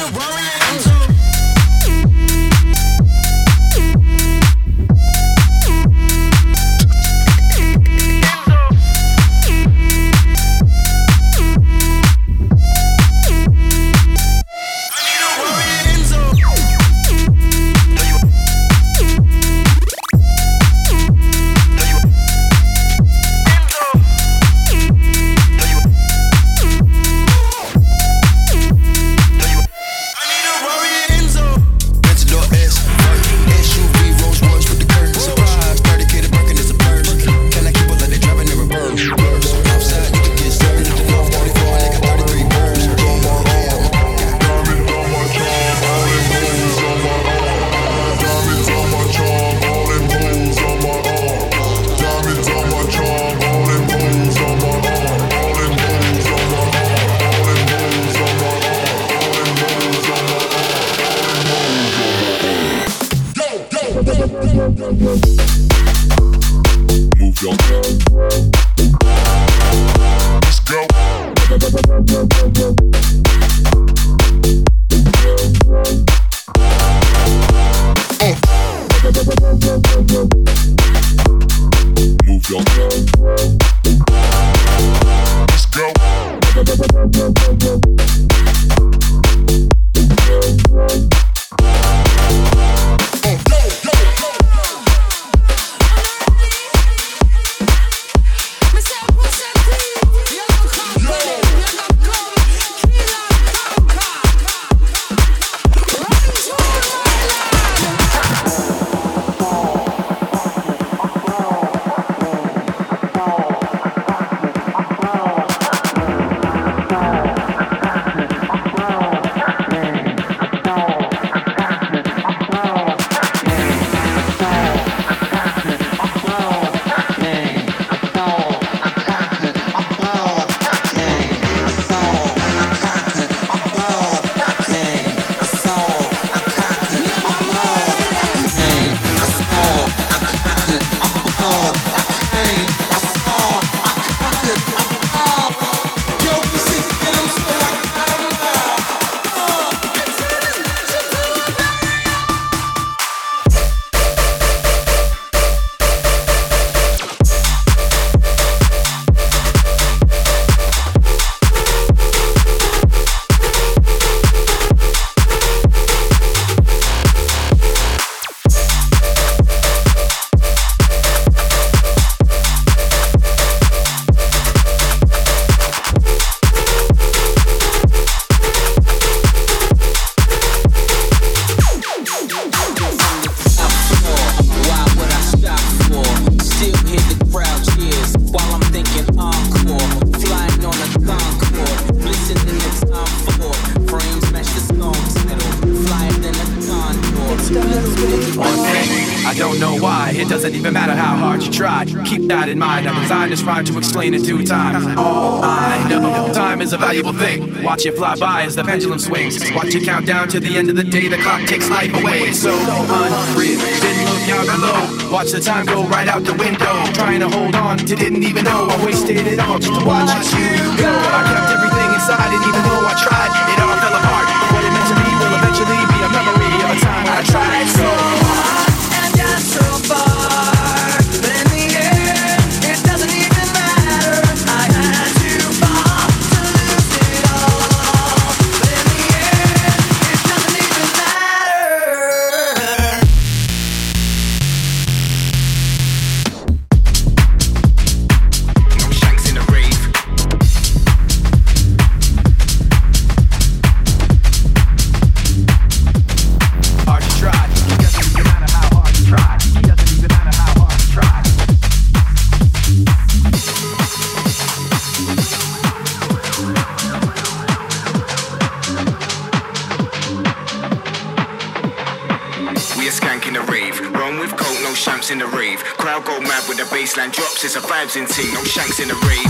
To explain in 2 times. All I know, time is a valuable thing. Watch it fly by as the pendulum swings. Watch it count down to the end of the day. The clock takes life away. It's so unreal. Didn't look out below. Watch the time go right out the window. Trying to hold on to didn't even know I wasted it all just to watch you go. I kept everything inside, and even though I tried, it all fell apart. What it meant to be will eventually be a memory of a time when I tried so hard and got so far. In the rave, crowd go mad when the bassline drops. It's a vibes in ting, no shanks in the rave.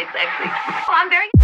very sexy. Oh, I'm very.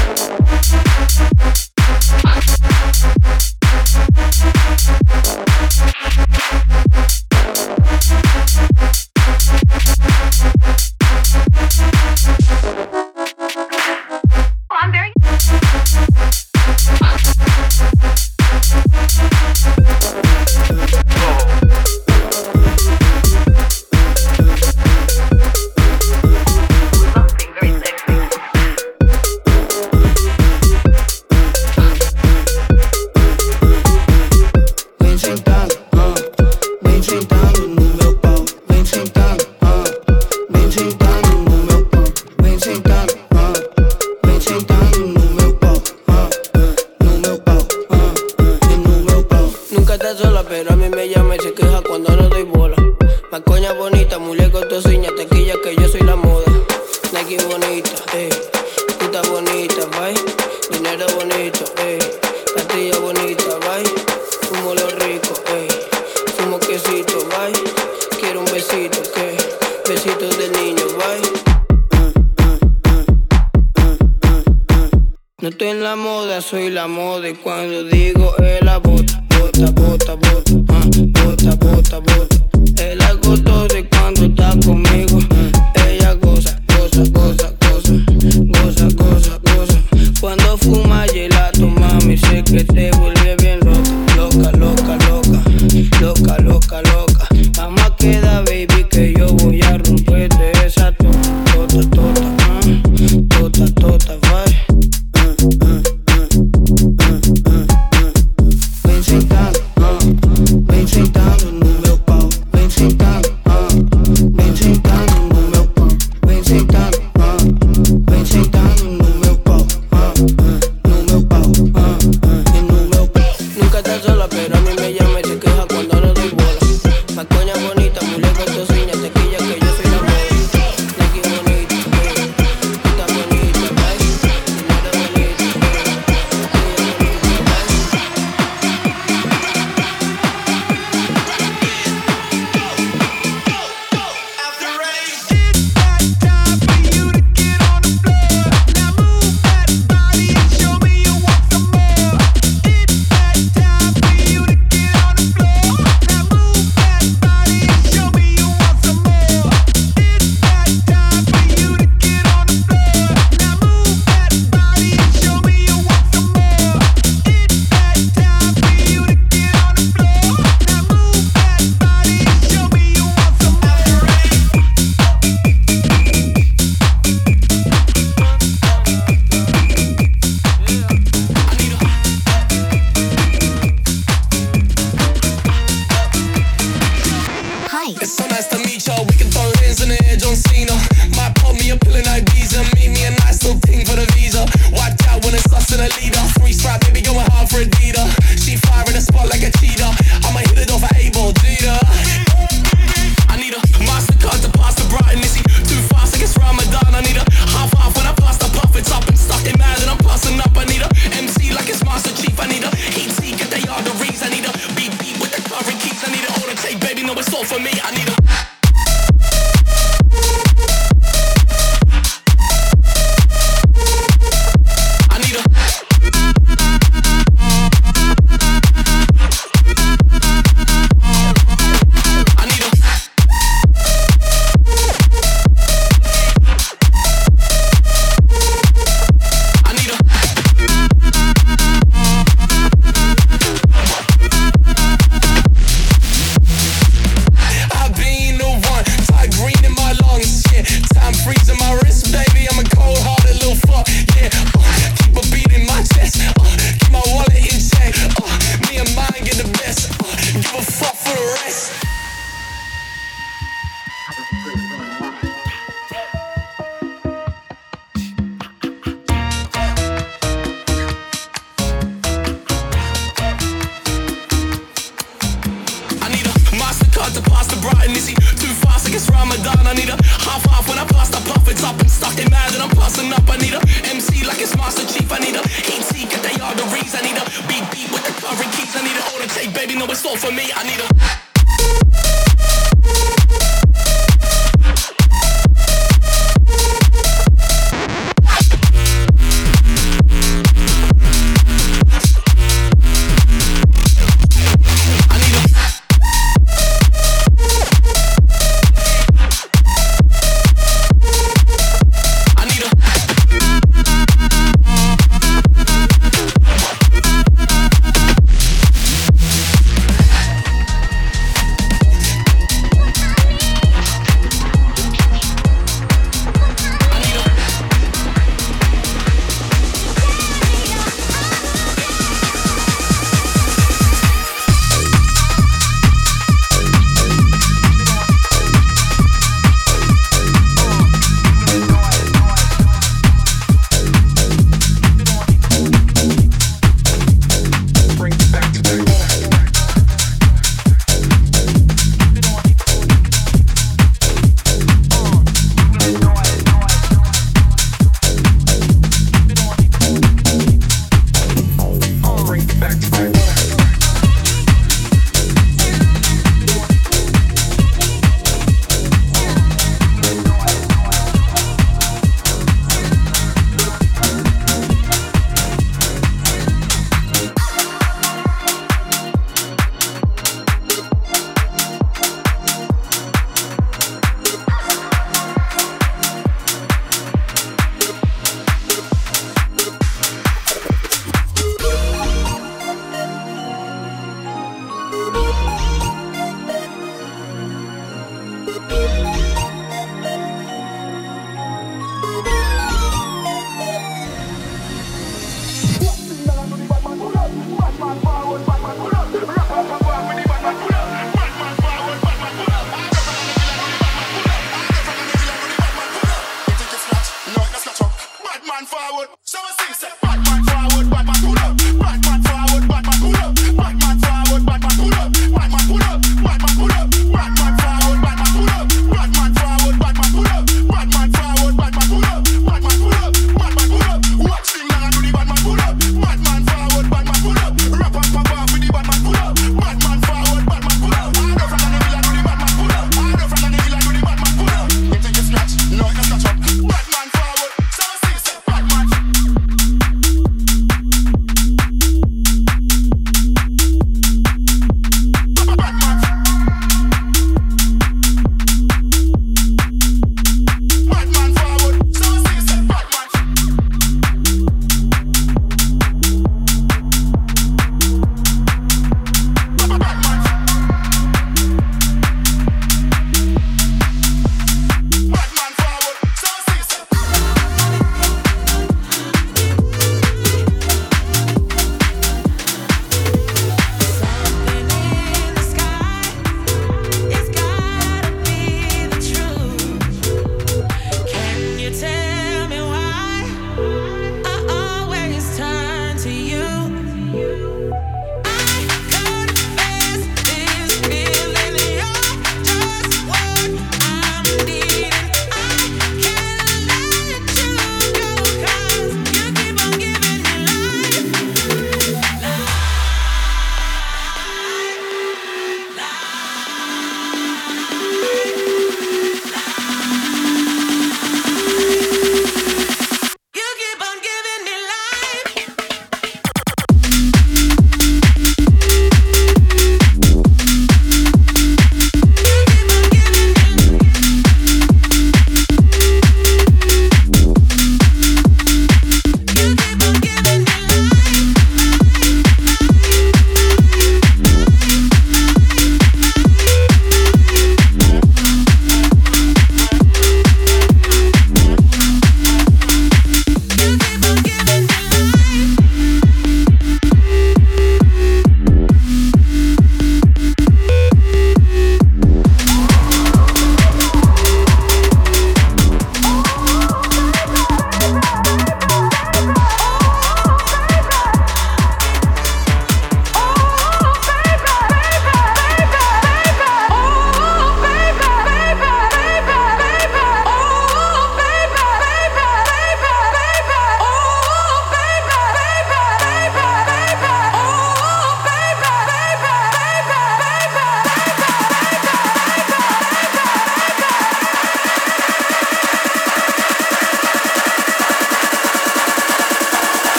No estoy en la moda, soy la moda. Y cuando digo es la bota, bota, bota, bota, bota, bota, bota. El agosto de cuando está conmigo. Ella goza, goza, goza, goza, goza, goza, goza. Cuando fuma gelato, mami, sé que te vuelve bien loca, loca, loca, loca, loca, loca. Mamá queda, baby, que yo voy a romperte esa tota, tota, tota, tota, vai. Vem sentando no meu pau, vem sentando, vem sentando no meu pau, vem sentando, vem sentando no meu pau, no meu pau, e no meu pau. Nunca está sola, pero a mí me llama y se queja cuando no doy bola. Más coña bonita, mujer con tociña, tequilla que yo soy la moda. Neki bonita, puta bonita, bye. Dinero bonito, It's so nice to meet y'all. We can throw hands in the air, John Cena. Might pop me a pill in Ibiza. Meet me a nice little thing for the visa. Watch out when it's us and a leader. Free strap, baby, going hard for a Dita. She fire in the spot like a cheetah. I'ma hit it off a able Dita. I need a MasterCard to pass the bright Nissy. Too fast, like it's Ramadan. I need a half when I pass the puff. It's up and stuck in mad and I'm passing up. I need a MC like it's Master Chief. I need a heat seeker, they are the reason. I need a beat with the current keys. I need a order take, baby, no, it's all for me. I need a MasterCard to pass the bright Nissy. Too fast, like it's Ramadan. I need a half when I pass the puff. It's up and stuck in mad and I'm passing up. I need a MC like it's Master Chief. I need a heat seeker, they are the reason. I need a beat with the current keys. I need a order take, baby, no, it's all for me. I need a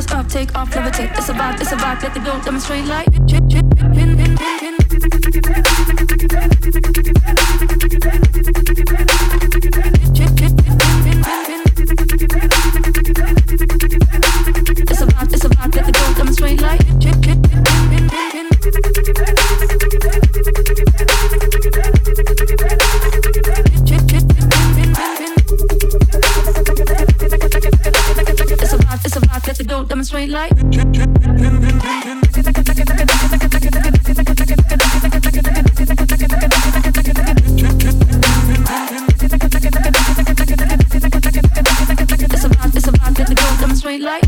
thrust up, take off, levitate. It's about, let the go, demonstrate like. Chip, chip, pin, pin, pin, pin. Chip, chip, pin, pin, pin, pin. It's about, let the go, demonstrate like. Chip, chip, pin, pin, pin, pin. Chip, chip, pin, pin, pin, pin. It's about, let the go, demonstrate like. Chip, chip, pin, pin, pin, pin. It's about, let the go, demonstrate like.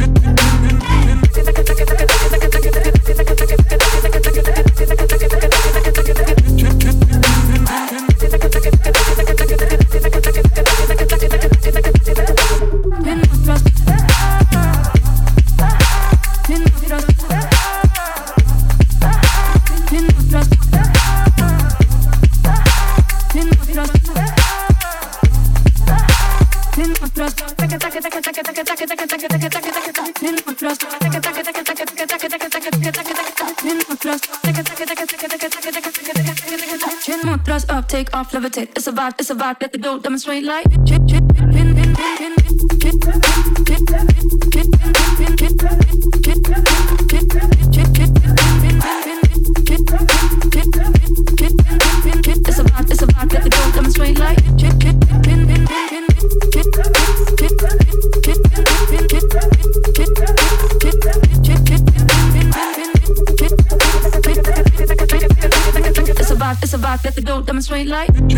Thrust up, take off, levitate. It's about, let the go, demonstrate like. Chip, chip, pin, pin, pin, pin, chip, chip, pin, pin, chip, pin, pin, chip, chip, chip, pin, pin, chip, chip, pin, pin. It's about, let the go, demonstrate like. Chip, chip, pin, pin, pin, chip, chip, pin, chip, pin, chip, chip, pin, pin, chip. It's about, let the go, demonstrate like.